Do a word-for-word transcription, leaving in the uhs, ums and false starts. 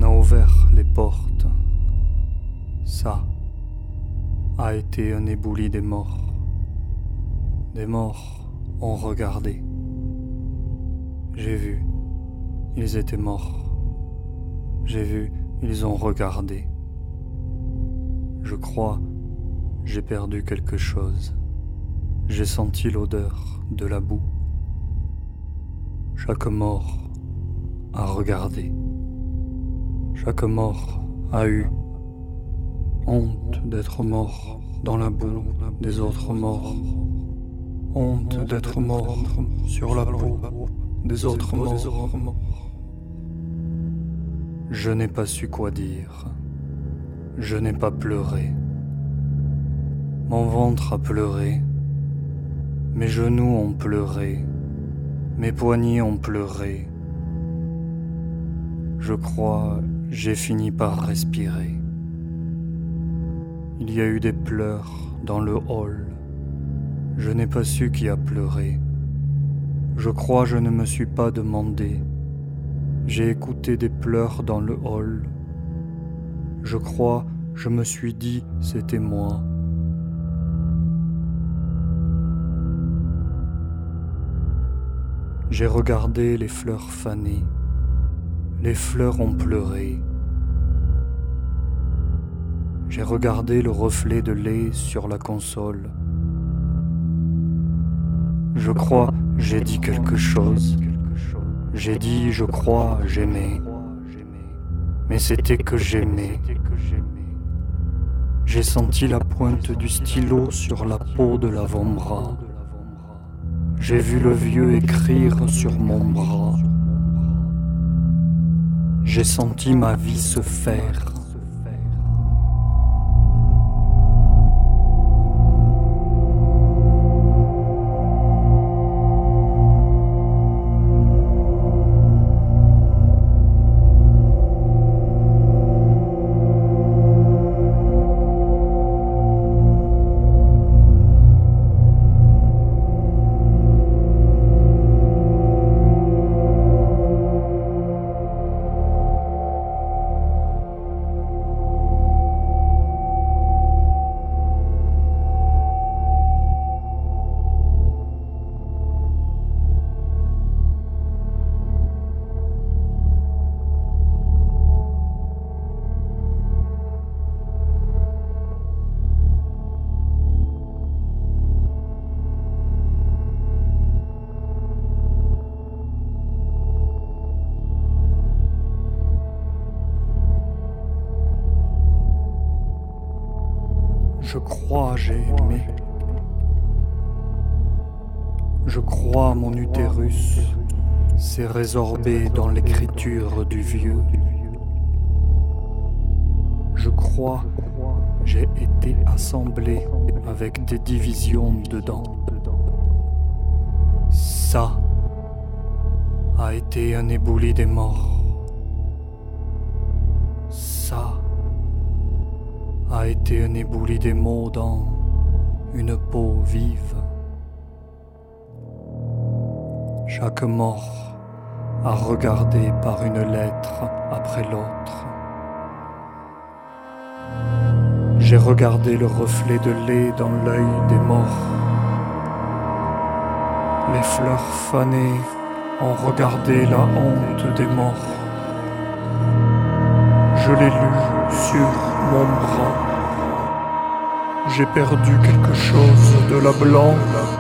a ouvert les portes. Ça a été un éboulis des morts. Des morts ont regardé. J'ai vu, ils étaient morts. J'ai vu, ils ont regardé. Je crois, j'ai perdu quelque chose. J'ai senti l'odeur de la boue. Chaque mort a regardé. Chaque mort a eu honte d'être mort dans la boue des autres morts. Honte d'être mort sur la peau des autres morts. Je n'ai pas su quoi dire. Je n'ai pas pleuré. Mon ventre a pleuré. Mes genoux ont pleuré. Mes poignets ont pleuré. Je crois, j'ai fini par respirer. Il y a eu des pleurs dans le hall. Je n'ai pas su qui a pleuré. Je crois, je ne me suis pas demandé. J'ai écouté des pleurs dans le hall. Je crois, je me suis dit, c'était moi. J'ai regardé les fleurs fanées. Les fleurs ont pleuré. J'ai regardé le reflet de lait sur la console. Je crois, j'ai dit quelque chose. J'ai dit, je crois, j'aimais. Mais c'était que j'aimais. J'ai senti la pointe du stylo sur la peau de l'avant-bras. J'ai vu le vieux écrire sur mon bras. J'ai senti ma vie se faire. Je crois j'ai aimé. Je crois mon utérus s'est résorbé dans l'écriture du vieux. Je crois j'ai été assemblé avec des divisions dedans. Ça a été un éboulis des morts. Ça a été un éboulis des mots dans une peau vive. Chaque mort a regardé par une lettre après l'autre. J'ai regardé le reflet de lait dans l'œil des morts. Les fleurs fanées ont regardé la honte des morts. Je l'ai lu sur mon bras. J'ai perdu quelque chose de la blanche.